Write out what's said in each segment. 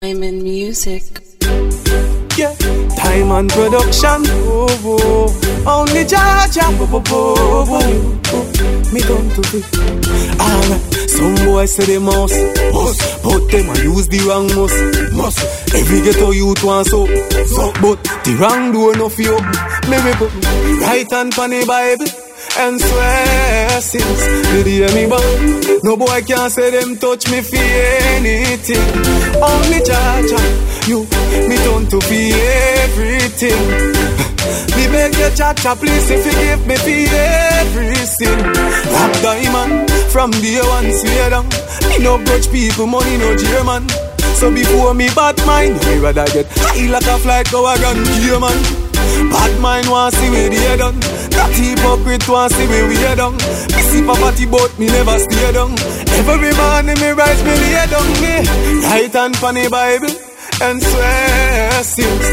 I'm in music. Yeah, Diamond Production. Oh, oh. Only Jaja. Oh, oh, oh, oh. Me come to it. Alright, some boys say they must, but them I use the wrong must. Every ghetto youth want so, but the wrong door no fi open. Maybe put right hand on the Bible and swear since did you hear me bang? No boy can say them touch me for anything. Only Jaja, you me turn to be everything. Me beg you Jaja, please if you give me for every sin. Rap Diamond from day one swear down. Me no grudge people, money no German. So before me bad mind, me rather get high like a flight go a gun gear man. Bad mind want see me the done. That hypocrite want see me we done. Me see poverty but me never stay down. Every morning me rise me lay down. Me right hand on the Bible and swear since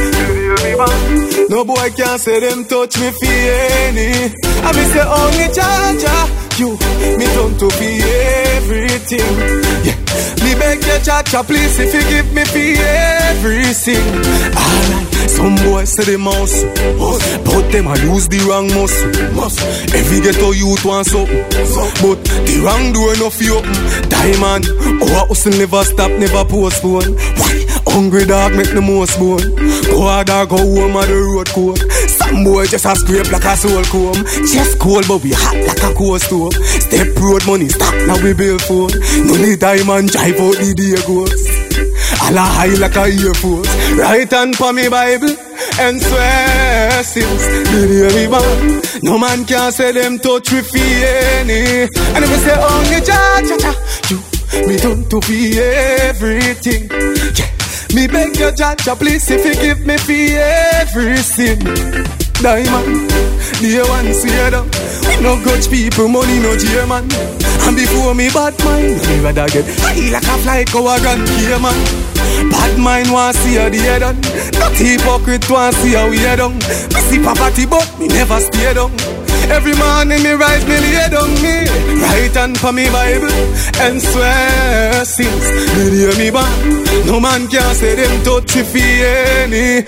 no boy can say them touch me for any. I me say only Jaja, you me turn to be everything. Yeah, me beg you Jaja, please if you give me for everything. Alright, some boys say they must, but them I use the wrong must. Every ghetto youth want something, but the wrong door no fi open. Diamond, our hustle never stop, never postpone. Why? Hungry dog make the most bone. Go a dog go home on the road cold. Some boy just a scrape like a soul comb. Chest cold but we hot like a cold stove. Step road money stack now we build phone. No need Diamond drive out the day goes. All a high like a Air Force. Right hand for me Bible and swear since did you hear me man? No man can say them touch me for any. And if I say only Jaja, you me done to be everything. Yeah. Me beg you Jaja, please if you give me for everything. Diamond, the one swear down. We no grudge people, money no German. And before me bad mind, me rather get high like a flight go a grand gear man. Bad mind want see how the head on. Not hypocrite want see how we head on. Me see poverty but me never stay down. Every morning me rise me lay down me right hand for me Bible and swear since did you hear me bang? No man can say them touch me for any.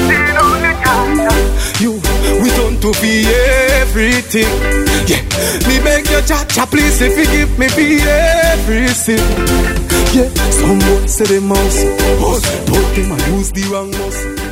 You we turn to be everything. Yeah, me beg you Jaja, please if you give me for everything. Yeah, some boys say they must, but them I use the wrong must.